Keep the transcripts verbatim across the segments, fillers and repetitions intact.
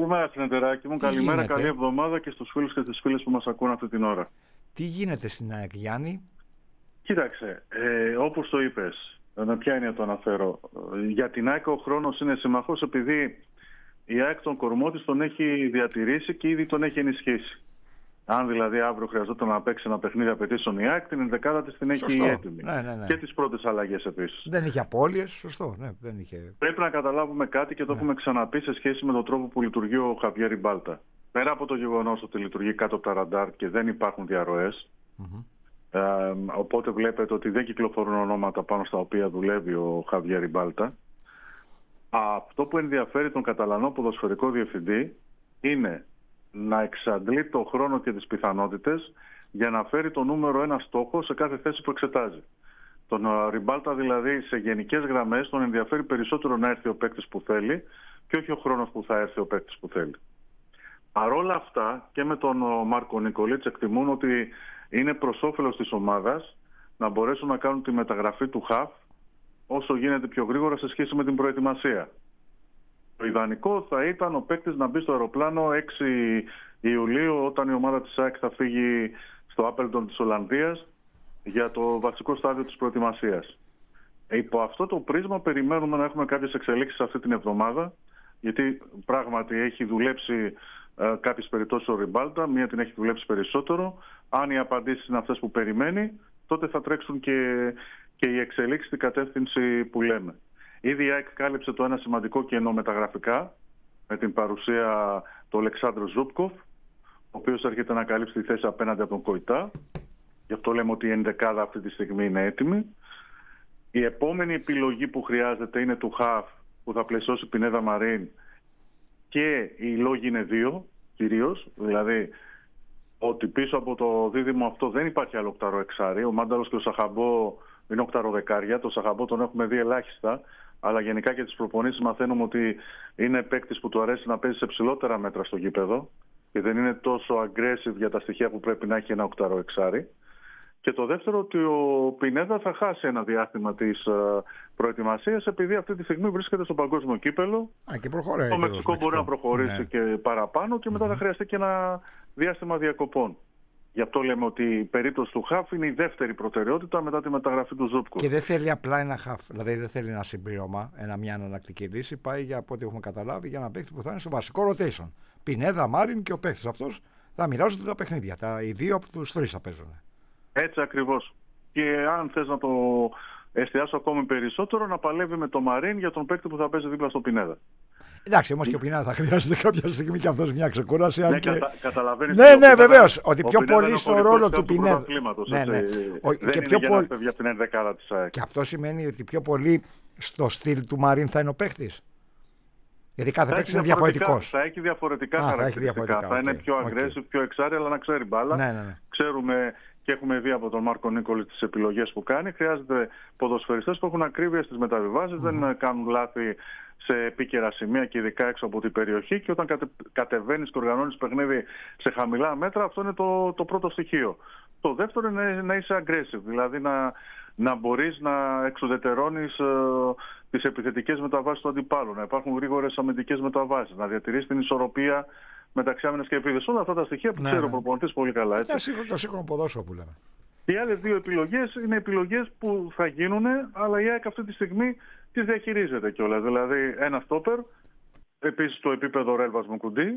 Καλημέρα, Συνεταιράκη μου. Τι Καλημέρα, γίνεται? καλή εβδομάδα και στους φίλους και στις φίλες που μας ακούν αυτή την ώρα. Τι γίνεται στην ΑΕΚ, Γιάννη? Κοίταξε, ε, όπως το είπες, με ποια έννοια το αναφέρω. Για την ΑΕΚ ο χρόνος είναι συμμαχός επειδή η ΑΕΚ τον κορμό της τον έχει διατηρήσει και ήδη τον έχει ενισχύσει. Αν δηλαδή αύριο χρειαζόταν να παίξει ένα παιχνίδι απαιτήσεων η ΑΕΚ, την ενδεκάδα της την έχει Σωστό. έτοιμη. Ναι, ναι, ναι. Και τις πρώτες αλλαγές επίσης. Δεν είχε απώλειες, σωστό. Ναι, δεν είχε... Πρέπει να καταλάβουμε κάτι και το Ναι. έχουμε ξαναπεί σε σχέση με τον τρόπο που λειτουργεί ο Χαβιέρ Ριμπάλτα. Πέρα από το γεγονός ότι λειτουργεί κάτω από τα ραντάρ και δεν υπάρχουν διαρροές, Mm-hmm. ε, οπότε βλέπετε ότι δεν κυκλοφορούν ονόματα πάνω στα οποία δουλεύει ο Χαβιέρ Ριμπάλτα. Αυτό που ενδιαφέρει τον Καταλανό ποδοσφαιρικό διευθυντή είναι να εξαντλεί το χρόνο και τις πιθανότητες για να φέρει το νούμερο ένα στόχο σε κάθε θέση που εξετάζει. Τον Ριμπάλτα δηλαδή σε γενικές γραμμές τον ενδιαφέρει περισσότερο να έρθει ο παίκτης που θέλει και όχι ο χρόνος που θα έρθει ο παίκτης που θέλει. Παρόλα αυτά και με τον Μάρκο Νικολίτς εκτιμούν ότι είναι προς όφελος της ομάδας να μπορέσουν να κάνουν τη μεταγραφή του ΧΑΦ όσο γίνεται πιο γρήγορα σε σχέση με την προετοιμασία. Το ιδανικό θα ήταν ο παίκτης να μπει στο αεροπλάνο έξι Ιουλίου όταν η ομάδα της ΑΕΚ θα φύγει στο Άπελντον της Ολλανδίας για το βασικό στάδιο της προετοιμασίας. Υπό αυτό το πρίσμα περιμένουμε να έχουμε κάποιες εξελίξεις αυτή την εβδομάδα, γιατί πράγματι έχει δουλέψει ε, κάποιες περιπτώσεις ο Ριμπάλτα, μία την έχει δουλέψει περισσότερο. Αν οι απαντήσεις είναι αυτές που περιμένει, τότε θα τρέξουν και, και οι εξελίξεις στην κατεύθυνση που λέμε. Ήδη η ΑΕΚ κάλυψε το ένα σημαντικό κενό μεταγραφικά με την παρουσία του Αλεξάνδρου Ζούπκοφ, ο οποίος έρχεται να καλύψει τη θέση απέναντι από τον Κοϊτά. Γι' αυτό λέμε ότι η ενδεκάδα αυτή τη στιγμή είναι έτοιμη. Η επόμενη επιλογή που χρειάζεται είναι του ΧΑΦ που θα πλαισιώσει Πινέδα Μαρίν και οι λόγοι είναι δύο κυρίως. Δηλαδή ότι πίσω από το δίδυμο αυτό δεν υπάρχει άλλο οκτάρο εξάρι. Ο Μάνταλος και ο Σαχαμπό είναι οκτάρο δεκάρια. Το Σαχαμπό τον έχουμε δει ελάχιστα. Αλλά γενικά και τις προπονήσεις μαθαίνουμε ότι είναι παίκτης που του αρέσει να παίζει σε ψηλότερα μέτρα στο γήπεδο και δεν είναι τόσο aggressive για τα στοιχεία που πρέπει να έχει ένα οκτάρο εξάρι. Και το δεύτερο, ότι ο Πινέδα θα χάσει ένα διάστημα της προετοιμασίας επειδή αυτή τη στιγμή βρίσκεται στο παγκόσμιο κύπελο. Α, και προχωράει. Το Μεξικό μπορεί να προχωρήσει ναι. και παραπάνω και μετά mm-hmm. θα χρειαστεί και ένα διάστημα διακοπών. Γι' αυτό λέμε ότι η περίπτωση του ΧΑΦ είναι η δεύτερη προτεραιότητα μετά τη μεταγραφή του Ζούπκου. Και δεν θέλει απλά ένα ΧΑΦ, δηλαδή δεν θέλει ένα συμπλήρωμα, ένα, μια αναλλακτική λύση. Πάει για από ό,τι έχουμε καταλάβει για ένα παίκτη που θα είναι στο βασικό rotation. Πινέδα, Μάριν και ο παίκτης αυτός θα μοιράζονται τα παιχνίδια. Τα, οι δύο από τους τρεις θα παίζουν. Έτσι ακριβώς. Και αν θες να το εστιάσω ακόμη περισσότερο, να παλεύει με το Μαρίν για τον παίκτη που θα παίζει δίπλα στο Πινέδα. Εντάξει, όμως και ο Πινέδα θα χρειάζεται κάποια στιγμή και αυτός μια ξεκούραση. Ναι, και... κατα, καταλαβαίνεις. Ναι, ναι, βεβαίως. Ότι πιο πολύ στο ρόλο του Πινέδα. Ναι, ναι. Ο, δεν και πιο πολύ. Για την ενδεκάδα της ΑΕΚ. Και αυτό σημαίνει ότι πιο πολύ στο στυλ του Μαρίν θα είναι ο παίκτης. Γιατί κάθε παίκτης είναι διαφορετικός. Θα έχει διαφορετικά Α, χαρακτηριστικά. Θα, διαφορετικά. θα okay. είναι πιο aggressive, okay. πιο εξάρι, αλλά να ξέρει μπάλα. Ναι, ναι, ναι. Ξέρουμε και έχουμε δει από τον Μάρκο Νίκολη τις επιλογές που κάνει. Χρειάζεται ποδοσφαιριστές που έχουν ακρίβεια στις μεταβιβάσεις, mm. δεν κάνουν λάθη σε επίκαιρα σημεία και ειδικά έξω από την περιοχή. Και όταν κατε, κατεβαίνεις και οργανώνεις παιχνίδι σε χαμηλά μέτρα, αυτό είναι το, το πρώτο στοιχείο. Το δεύτερο είναι να είσαι aggressive, δηλαδή να, να μπορείς να εξουδετερώνεις ε, τις επιθετικές μεταβάσεις του αντιπάλου, να υπάρχουν γρήγορες αμυντικές μεταβάσεις, να διατηρείς την ισορροπία μεταξύ άμυνας και επίθεσης. Όλα αυτά τα στοιχεία που ναι, ξέρει ναι. ο προπονητής πολύ καλά. Έτσι. Το σύγχρονο ποδόσφαιρο που λέμε. Οι άλλες δύο επιλογές είναι επιλογές που θα γίνουν, αλλά η ΑΕΚ αυτή τη στιγμή τις διαχειρίζεται κιόλας. Δηλαδή ένα στόπερ, επίσης στο επίπεδο Ρέλβας Μουκουντή.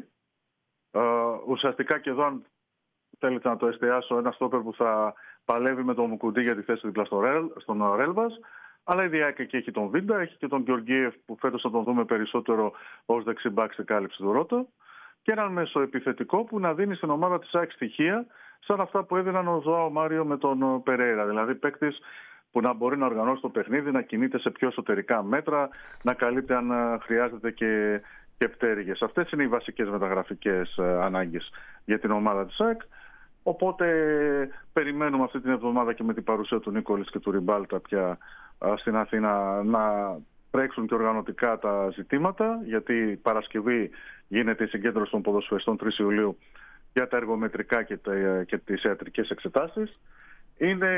Ε, ουσιαστικά και εδώ, αν θέλετε να το εστιάσω, ένα στόπερ που θα παλεύει με τον Μουκουντή για τη θέση δίπλα στο Ρέλ, στον Ρέλβας. Αλλά η ΑΕΚ εκεί έχει τον Βίντα, έχει και τον Γεωργίευ που φέτος θα τον δούμε περισσότερο ως δεξιμπάκ στην κάλυψη του Ρότο. Και έναν μεσοεπιθετικό που να δίνει στην ομάδα της ΑΕΚ στοιχεία σαν αυτά που έδιναν ο Ζωάο Μάριο με τον Περέιρα. Δηλαδή παίκτης που να μπορεί να οργανώσει το παιχνίδι, να κινείται σε πιο εσωτερικά μέτρα, να καλείται αν χρειάζεται και, και πτέρυγες. Αυτές είναι οι βασικές μεταγραφικές ανάγκες για την ομάδα της ΑΕΚ. Οπότε περιμένουμε αυτή την εβδομάδα και με την παρουσία του Νίκολης και του Ριμπάλτα πια στην Αθήνα να τρέξουν και οργανωτικά τα ζητήματα, γιατί Παρασκευή γίνεται η συγκέντρωση των ποδοσφαιριστών τρεις Ιουλίου για τα εργομετρικά και, τα, και τις ιατρικές εξετάσεις. Είναι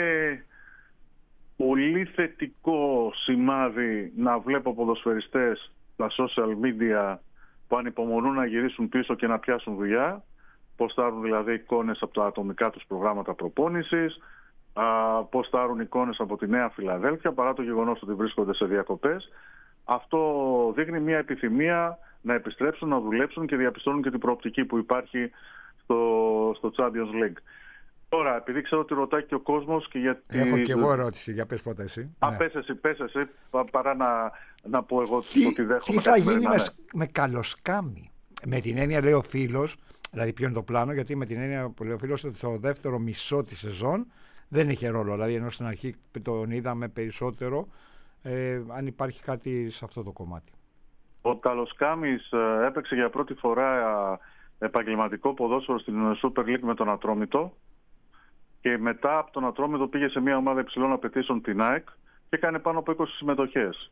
πολύ θετικό σημάδι να βλέπω ποδοσφαιριστές στα social media που ανυπομονούν να γυρίσουν πίσω και να πιάσουν δουλειά. Ποστάρουν δηλαδή εικόνες από τα ατομικά τους προγράμματα προπόνησης, ποστάρουν εικόνες από τη Νέα Φιλαδέλφια, παρά το γεγονός ότι βρίσκονται σε διακοπές. Αυτό δείχνει μια επιθυμία να επιστρέψουν, να δουλέψουν και διαπιστώνουν και την προοπτική που υπάρχει στο, στο Champions League. Τώρα, επειδή ξέρω ότι ρωτάει και ο κόσμος και γιατί... Έχω και εγώ ερώτηση, για πες πρώτα εσύ. Α, ναι. πες εσύ, πες εσύ, παρά να, να πω εγώ τι, ότι δέχομαι. Τι θα γίνει ναι. με, με καλοσκάμι. Με την έννοια, λέει ο φίλος, δηλαδή ποιο είναι το πλάνο, γιατί με την έννοια που λέει ο φίλος ότι στο δεύτερο μισό τη σεζόν δεν είχε ρόλο. Δηλαδή, ενώ στην αρχή τον είδαμε περισσότερο, ε, αν υπάρχει κάτι σε αυτό το κομμάτι. Ο Καλοσκάμης ε, έπαιξε για πρώτη φορά ε, επαγγελματικό ποδόσφαιρο στην Super League με τον Ατρόμητο και μετά από τον Ατρόμητο πήγε σε μια ομάδα υψηλών απαιτήσεων, την ΑΕΚ, και έκανε πάνω από είκοσι συμμετοχές.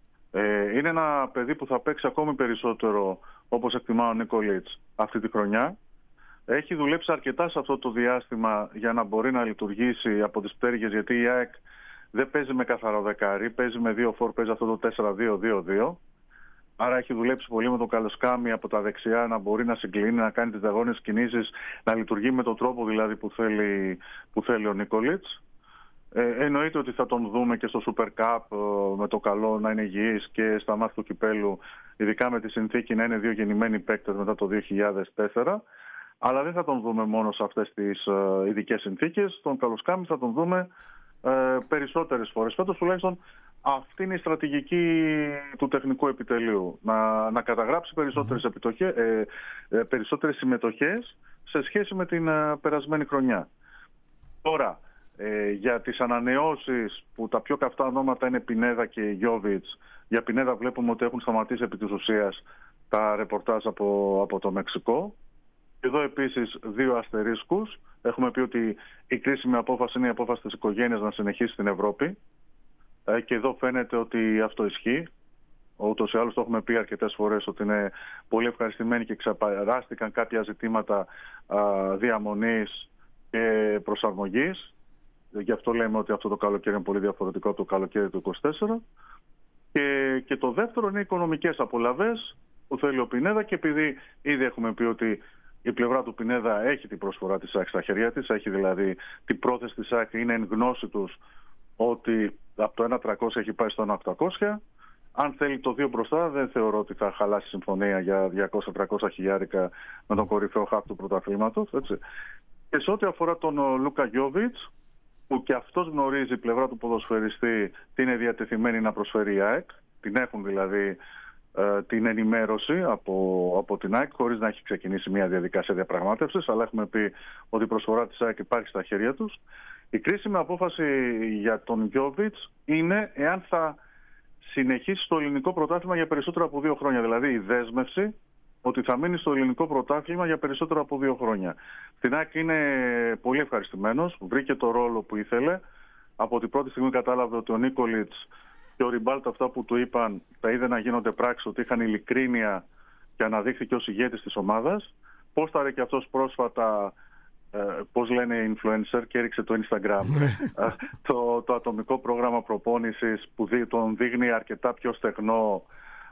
Ε, είναι ένα παιδί που θα παίξει ακόμη περισσότερο, όπως εκτιμά ο Νίκολιτς, αυτή τη χρονιά. Έχει δουλέψει αρκετά σε αυτό το διάστημα για να μπορεί να λειτουργήσει από τις πτέρυγες, γιατί η ΑΕΚ δεν παίζει με καθαρό δεκάρι, παίζει με δύο φορ, παίζει αυτό το τέσσερα δύο δύο δύο. Άρα έχει δουλέψει πολύ με τον Καλοσκάμι από τα δεξιά, να μπορεί να συγκλίνει, να κάνει τις δαγόνες κινήσεις, να λειτουργεί με τον τρόπο δηλαδή που θέλει, που θέλει ο Νίκολιτς. Ε, εννοείται ότι θα τον δούμε και στο Super Cup ε, με το καλό να είναι υγιής και στα μάτια του κυπέλου, ειδικά με τη συνθήκη να είναι δύο γεννημένοι παίκτες μετά το δύο χιλιάδες τέσσερα. Αλλά δεν θα τον δούμε μόνο σε αυτές τις ε, ειδικές συνθήκες. Τον Καλοσκάμι θα τον δούμε ε, περισσότερες φορές. Φέτος τουλάχιστον αυτή είναι η στρατηγική του τεχνικού επιτελείου. Να, να καταγράψει περισσότερες, επιτοχές, ε, ε, περισσότερες συμμετοχές σε σχέση με την ε, περασμένη χρονιά. Τώρα, ε, για τις ανανεώσεις που τα πιο καυτά ονόματα είναι Πινέδα και Γιόβιτς. Για Πινέδα βλέπουμε ότι έχουν σταματήσει επί της ουσίας τα ρεπορτάζ από, από το Μεξικό. Εδώ επίσης δύο αστερίσκους. Έχουμε πει ότι η κρίσιμη απόφαση είναι η απόφαση της οικογένειας να συνεχίσει στην Ευρώπη. Ε, και εδώ φαίνεται ότι αυτό ισχύει. Ούτως ή άλλως το έχουμε πει αρκετές φορές ότι είναι πολύ ευχαριστημένοι και ξεπεράστηκαν κάποια ζητήματα α, διαμονής και προσαρμογής. Γι' αυτό λέμε ότι αυτό το καλοκαίρι είναι πολύ διαφορετικό από το καλοκαίρι του είκοσι τέσσερα. Και, και το δεύτερο είναι οι οικονομικές απολαβές που θέλει ο Πινέδα, και επειδή ήδη έχουμε πει ότι η πλευρά του Πινέδα έχει την προσφορά της ΑΕΚ στα χέρια της, έχει δηλαδή την πρόθεση της ΑΕΚ, είναι εν γνώση τους ότι από το ένα τριακόσια έχει πάει στο ένα οκτακόσια. Αν θέλει το δύο μπροστά, δεν θεωρώ ότι θα χαλάσει συμφωνία για διακόσια με τριακόσια χιλιάρικα με τον κορυφαίο χαφ του πρωταθλήματος. Και σε ό,τι αφορά τον Λούκα Γιόβιτς, που και αυτός γνωρίζει η πλευρά του ποδοσφαιριστή τι είναι διατεθειμένη να προσφέρει η ΑΕΚ, την έχουν δηλαδή ε, την ενημέρωση από, από την ΑΕΚ, χωρίς να έχει ξεκινήσει μια διαδικασία διαπραγμάτευσης, αλλά έχουμε πει ότι η προσφορά της ΑΕΚ υπάρχει στα χέρια τους. Η κρίσιμη απόφαση για τον Γιόβιτς είναι εάν θα συνεχίσει στο ελληνικό πρωτάθλημα για περισσότερο από δύο χρόνια. Δηλαδή η δέσμευση ότι θα μείνει στο ελληνικό πρωτάθλημα για περισσότερο από δύο χρόνια. Στην ΑΕΚ είναι πολύ ευχαριστημένος, βρήκε το ρόλο που ήθελε. Από την πρώτη στιγμή κατάλαβε ότι ο Νίκολιτς και ο Ριμπάλτα αυτά που του είπαν τα είδε να γίνονται πράξη, ότι είχαν ειλικρίνεια και αναδείχθηκε ως ηγέτης της ομάδας. Πόσταρε και αυτός πρόσφατα, ε, πώς λένε influencer, και έριξε το Instagram το, το ατομικό πρόγραμμα προπόνησης που δει, τον δείχνει αρκετά πιο στεγνό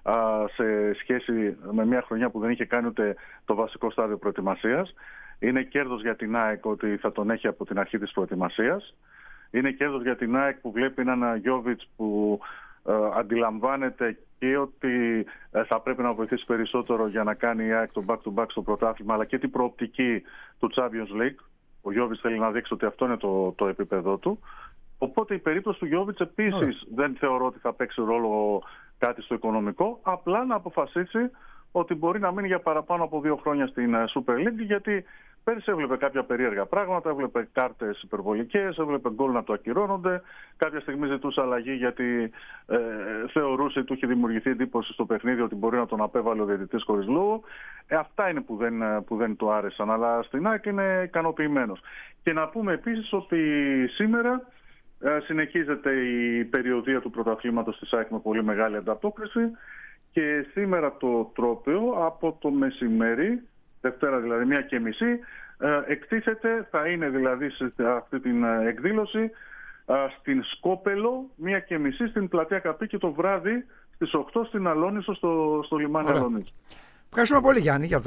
σε σχέση με μια χρονιά που δεν είχε κάνει ούτε το βασικό στάδιο προετοιμασίας. Είναι κέρδος για την ΑΕΚ ότι θα τον έχει από την αρχή της προετοιμασίας. Είναι κέρδος για την ΑΕΚ που βλέπει έναν Γιόβιτς που ε, αντιλαμβάνεται και ότι ε, θα πρέπει να βοηθήσει περισσότερο για να κάνει η ΑΕΚ το back-to-back στο πρωτάθλημα, αλλά και την προοπτική του Champions League. Ο Γιόβιτς θέλει να δείξει ότι αυτό είναι το, το επίπεδό του. Οπότε η περίπτωση του Γιόβιτς επίσης yeah. δεν θεωρώ ότι θα παίξει ρόλο κάτι στο οικονομικό, απλά να αποφασίσει ότι μπορεί να μείνει για παραπάνω από δύο χρόνια στην Super League, γιατί πέρυσι έβλεπε κάποια περίεργα πράγματα, έβλεπε κάρτες υπερβολικές, έβλεπε γκολ να το ακυρώνονται, κάποια στιγμή ζητούσε αλλαγή γιατί ε, θεωρούσε ότι του είχε δημιουργηθεί εντύπωση στο παιχνίδι ότι μπορεί να τον απέβαλε ο διαιτητής χωρίς λόγο. Ε, αυτά είναι που δεν, που δεν του άρεσαν, αλλά στην ΑΕΚ είναι ικανοποιημένος. Και να πούμε επίσης ότι σήμερα συνεχίζεται η περιοδία του πρωταθλήματος της ΑΕΚ με πολύ μεγάλη ανταπόκριση, και σήμερα το τρόπαιο από το μεσημέρι, Δευτέρα δηλαδή μία και μισή, εκτίθεται, θα είναι δηλαδή σε αυτή την εκδήλωση στην Σκόπελο, μία και μισή στην πλατεία Καπή, και το βράδυ στις οκτώ στην Αλόνισο, στο, στο λιμάνι Αλόνισο. Ευχαριστούμε πολύ, Γιάννη, για